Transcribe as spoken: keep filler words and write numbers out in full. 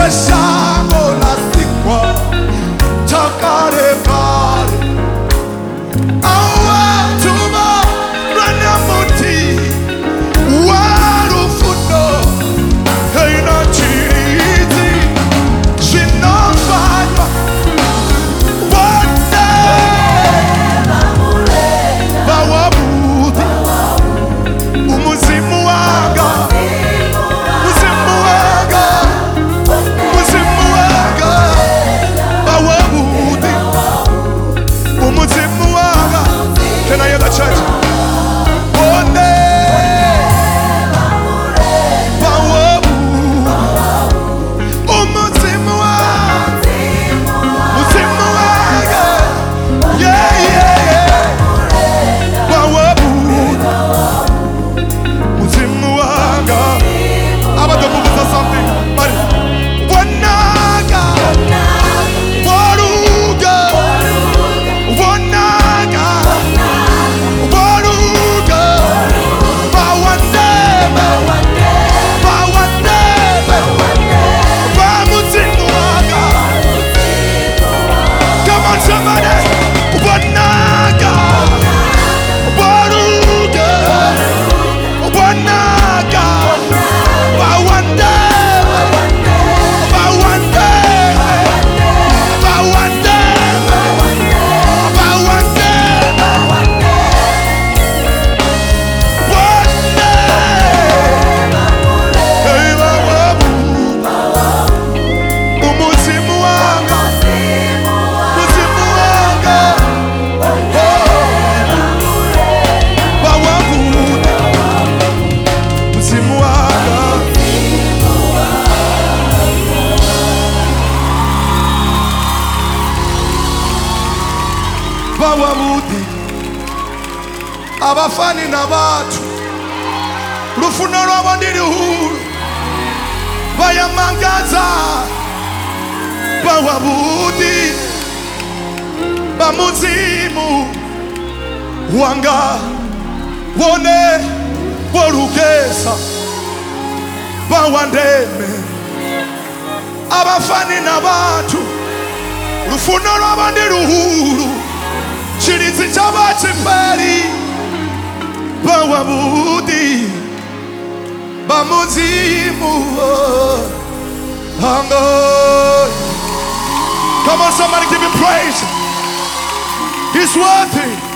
sheshango la sikwa takare pare awa tuma rana muti waru funo heina chirizi shinofanywa wande bawabuti umuzimu wanga umuzimu wanga umuzimu wanga bawabuti umuzimu wanga. Can I hear the church? Wande bawabuti umuzimu wanga umuzimu wanga yeah yeah bawabuti umuzimu wanga. How about the movies or something? But wanaga waruga wanaga waruga bawandebe bawandebe bamuzimu wanga. Come on somebody. Wanaga waruga wanaga bawandebe bawandebe bawandebe bawandebe wande hey bawabu umuzimu wanga umuzimu wanga bawabu umuzimu wanga. Bawabuti abafani n'abatu lufuno lwabo ndi luhulu bayamangaza bawabuti bamuzimu wanga wone wolugesa bawandeme abafani n'abatu lufuno lwabo ndi luhulu chirizi chabachiperi bawabuti bamuzimu hango. Come on somebody, give him praise. He's worthy.